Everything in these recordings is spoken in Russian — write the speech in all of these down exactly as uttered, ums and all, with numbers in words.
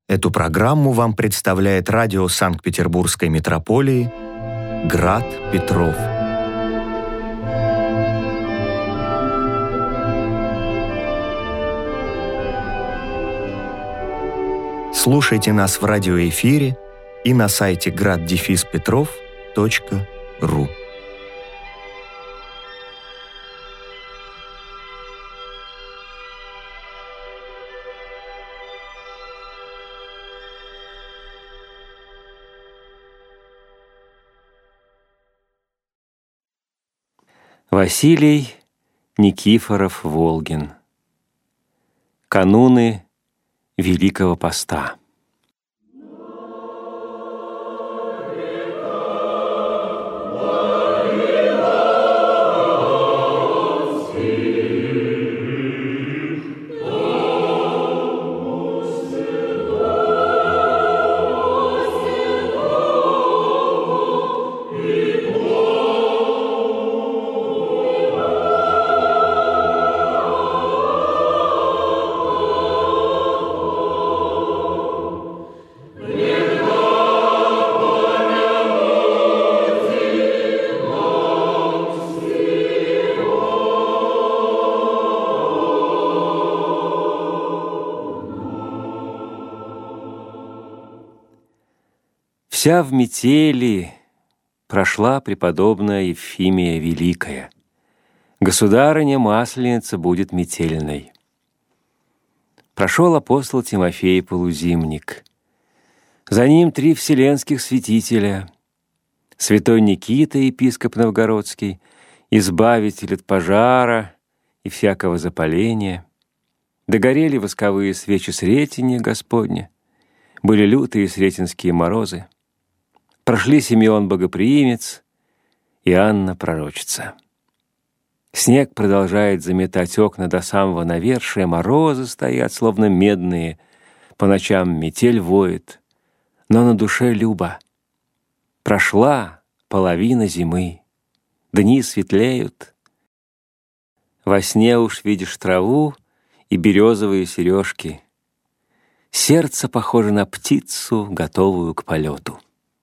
Эту программу вам представляет радио Санкт-Петербургской митрополии «Град Петров». Слушайте нас в радиоэфире и на сайте град петров точка ру. Василий Никифоров-Волгин. Кануны Великого Поста. Вся в метели прошла преподобная Евфимия Великая. Государыня Масленица будет метельной. Прошел апостол Тимофей Полузимник. За ним три вселенских святителя: святой Никита, епископ новгородский, избавитель от пожара и всякого запаления. Догорели восковые свечи Сретения Господня, были лютые сретенские морозы. Прошли Симеон Богоприимец и Анна Пророчица. Снег продолжает заметать окна до самого навершия, морозы стоят, словно медные, по ночам метель воет, но на душе любо. Прошла половина зимы, дни светлеют. Во сне уж видишь траву и березовые сережки. Сердце похоже на птицу, готовую к полету.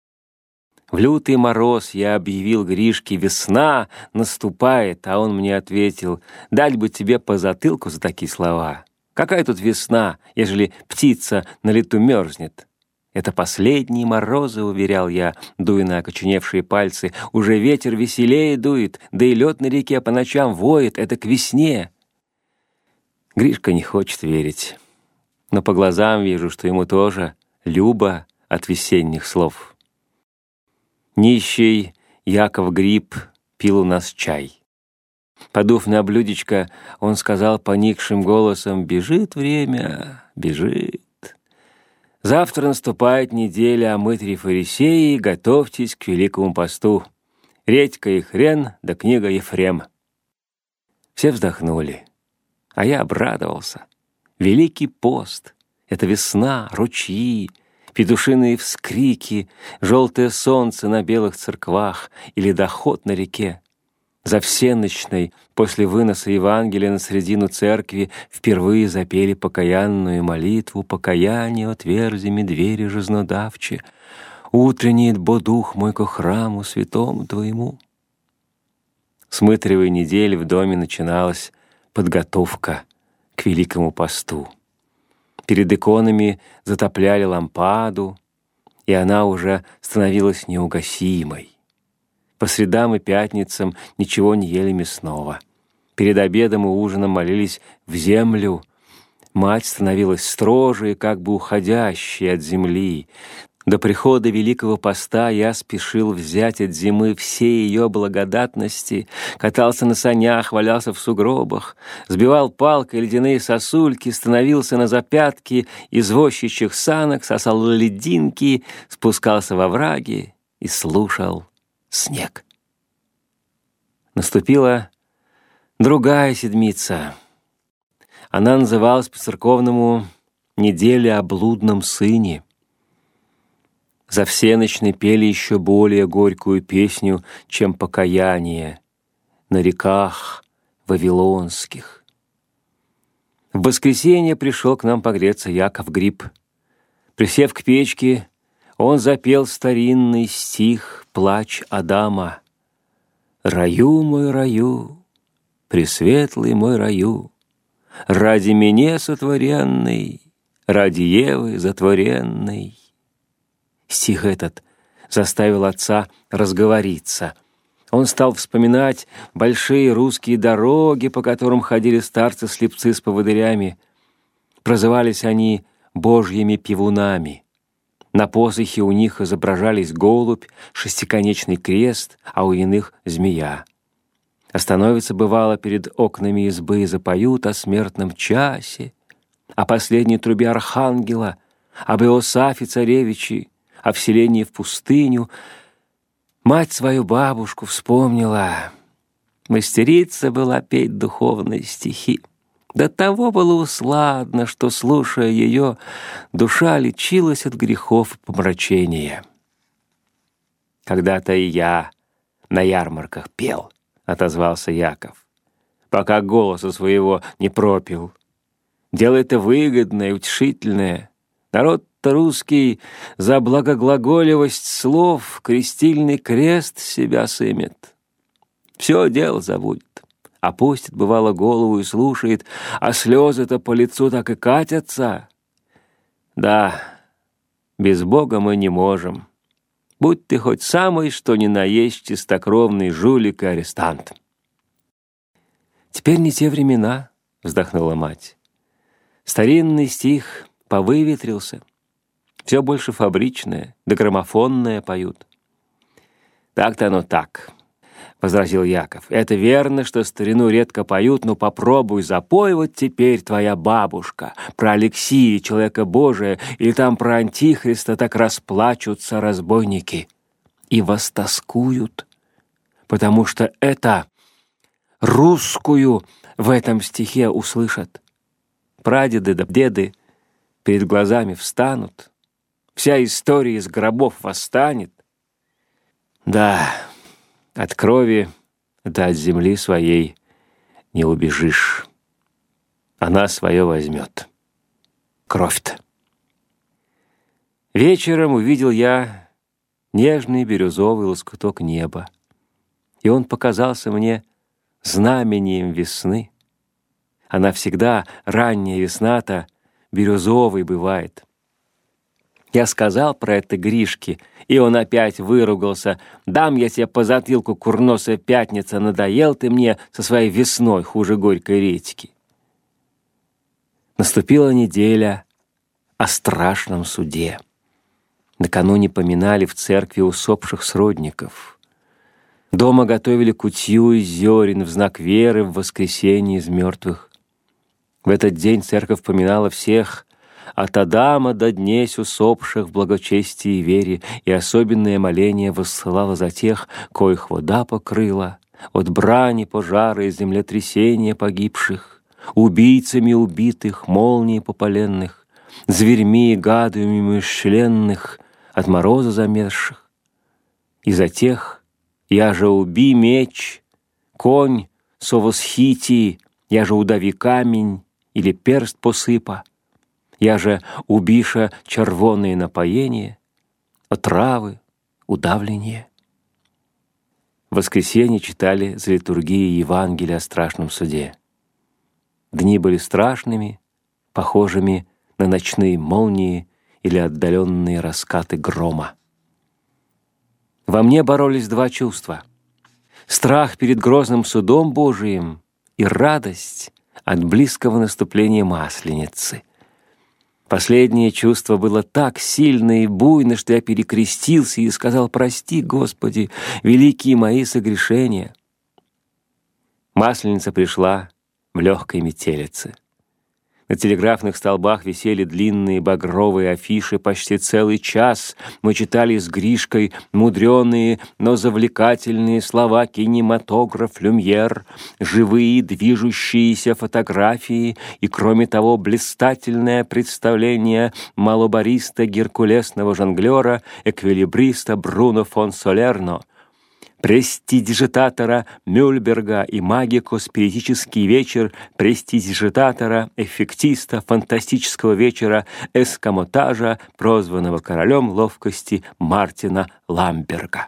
В лютый мороз я объявил Гришке: весна наступает, а он мне ответил: дать бы тебе по затылку за такие слова. Какая тут весна, ежели птица на лету мерзнет? Это последние морозы, уверял я, дуя на окоченевшие пальцы. Уже ветер веселее дует, да и лед на реке по ночам воет. Это к весне. Гришка не хочет верить, но по глазам вижу, что ему тоже любо от весенних слов. Нищий Яков Гриб пил у нас чай. Подув на блюдечко, он сказал поникшим голосом: «Бежит время, бежит. Завтра наступает неделя, а мы, три фарисеи, готовьтесь к Великому посту. Редька и хрен, да книга Ефрем». Все вздохнули, а я обрадовался. Великий пост — это весна, ручьи, петушиные вскрики, желтое солнце на белых церквах и ледоход на реке. За всеночной, после выноса Евангелия на средину церкви, впервые запели покаянную молитву: «Покаяние отверзи ми двери жизнодавче, утреннеет бо дух мой ко храму святому твоему». С мытаревой недели в доме начиналась подготовка к Великому посту. Перед иконами затопляли лампаду, и она уже становилась неугасимой. По средам и пятницам ничего не ели мясного. Перед обедом и ужином молились в землю. Мать становилась строже и как бы уходящей от земли. До прихода Великого поста я спешил взять от зимы все ее благодатности, катался на санях, валялся в сугробах, сбивал палкой ледяные сосульки, становился на запятки извозчичьих санок, сосал лединки, спускался во враги и слушал снег. Наступила другая седмица. Она называлась по-церковному «Неделя о блудном сыне». За всеночной пели еще более горькую песню, чем покаяние на реках вавилонских. В воскресенье пришел к нам погреться Яков Гриб. Присев к печке, он запел старинный стих «Плач Адама». «Раю мой раю, пресветлый мой раю, ради меня сотворенный, ради Евы затворенной». Стих этот заставил отца разговориться. Он стал вспоминать большие русские дороги, по которым ходили старцы-слепцы с поводырями. Прозывались они божьими певунами. На посохе у них изображались голубь, шестиконечный крест, а у иных — змея. Остановятся, бывало, перед окнами избы и запоют о смертном часе, о последней трубе архангела, об Иосафе царевиче, о вселении в пустыню. Мать свою бабушку вспомнила. Мастерица была петь духовные стихи. До того было усладно, что, слушая ее, душа лечилась от грехов и помрачения. «Когда-то и я на ярмарках пел», — отозвался Яков, «пока голоса своего не пропил. Дело это выгодное, утешительное. Народ-то русский за благоглаголивость слов крестильный крест с себя сымет. Все дело забудет. Опустит, бывало, голову и слушает, а слезы-то по лицу так и катятся. Да, без Бога мы не можем. Будь ты хоть самый, что ни на есть, чистокровный жулик и арестант». «Теперь не те времена», — вздохнула мать. «Старинный стих повыветрился. Все больше фабричное, да граммофонное поют». «Так-то оно так», — возразил Яков. «Это верно, что старину редко поют, но попробуй запой вот теперь твоя бабушка про Алексия, человека Божия, или там про Антихриста, так расплачутся разбойники и востаскуют, потому что это русскую в этом стихе услышат. Прадеды да деды перед глазами встанут, вся история из гробов восстанет. Да, от крови да от земли своей не убежишь. Она свое возьмет. Кровь-то». Вечером увидел я нежный бирюзовый лоскуток неба, и он показался мне знамением весны. Она всегда, ранняя весна-то, бирюзовой бывает. Я сказал про это Гришке, и он опять выругался. «Дам я тебе по затылку, курносая пятница, надоел ты мне со своей весной хуже горькой редьки». Наступила неделя о страшном суде. Накануне поминали в церкви усопших сродников. Дома готовили кутью из зерен в знак веры в воскресенье из мертвых. В этот день церковь поминала всех, от Адама до днесь усопших в благочестии и вере, и особенное моление воссылала за тех, коих вода покрыла, от брани, пожара и землетрясения погибших, убийцами убитых, молнии попаленных, зверьми и гадами мышленных, от мороза замерзших. И за тех, я же уби меч, конь совосхити, я же удави камень или перст посыпа, я же убиша червоные напоения, отравы, удавление. В воскресенье читали за литургией Евангелия о страшном суде. Дни были страшными, похожими на ночные молнии или отдаленные раскаты грома. Во мне боролись два чувства: страх перед грозным судом Божиим и радость от близкого наступления Масленицы. Последнее чувство было так сильно и буйно, что я перекрестился и сказал: «Прости, Господи, великие мои согрешения». Масленица пришла в легкой метелице. На телеграфных столбах висели длинные багровые афиши. Почти целый час мы читали с Гришкой мудреные, но завлекательные слова «кинематограф Люмьер», живые движущиеся фотографии и, кроме того, блистательное представление малобариста геркулесного жонглера, эквилибриста Бруно фон Солерно. престидижитатора Мюльберга и магико-спиритический вечер престидижитатора, эффектиста фантастического вечера эскамотажа, прозванного королем ловкости Мартина Ламберга.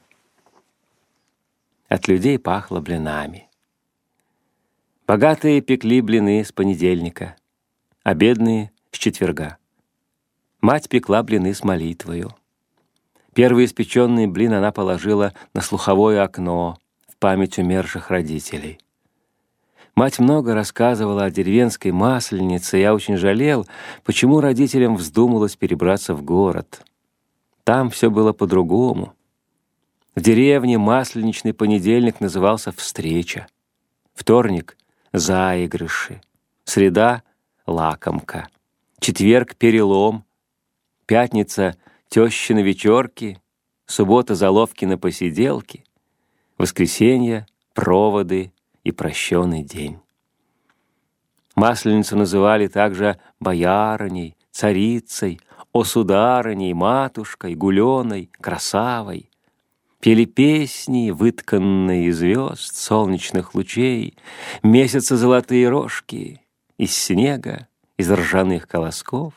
От людей пахло блинами. Богатые пекли блины с понедельника, а бедные — с четверга. Мать пекла блины с молитвою. Первый испеченный блин она положила на слуховое окно в память умерших родителей. Мать много рассказывала о деревенской масленице, и я очень жалел, почему родителям вздумалось перебраться в город. Там все было по-другому. В деревне масленичный понедельник назывался «встреча», вторник — «заигрыши», среда — «лакомка», четверг — «перелом», пятница — тещины вечерки, суббота — заловки на посиделки, воскресенье — проводы и прощенный день. Масленицу называли также боярыней, царицей, осударыней, матушкой, гуленой, красавой. Пели песни, вытканные из звезд, солнечных лучей, месяца золотые рожки, из снега, из ржаных колосков.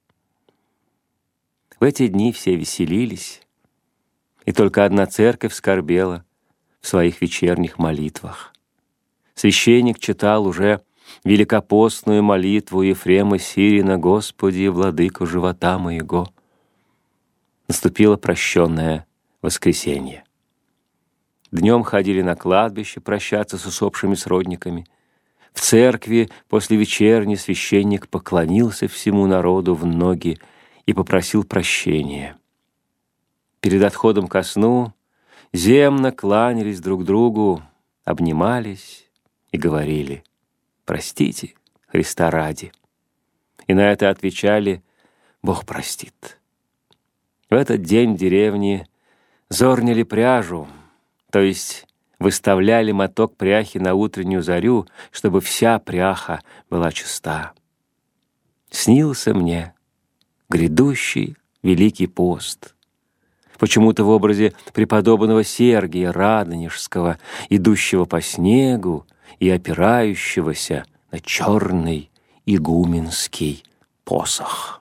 В эти дни все веселились, и только одна церковь скорбела в своих вечерних молитвах. Священник читал уже великопостную молитву Ефрема Сирина «Господи, владыко живота моего». Наступило прощенное воскресенье. Днем ходили на кладбище прощаться с усопшими сродниками. В церкви после вечерни священник поклонился всему народу в ноги и попросил прощения. Перед отходом ко сну земно кланялись друг другу, обнимались и говорили: «Простите, Христа ради». И на это отвечали: «Бог простит». В этот день в деревне зорнили пряжу, то есть выставляли моток пряхи на утреннюю зарю, чтобы вся пряха была чиста. Снился мне грядущий Великий пост, почему-то в образе преподобного Сергия Радонежского, идущего по снегу и опирающегося на черный игуменский посох.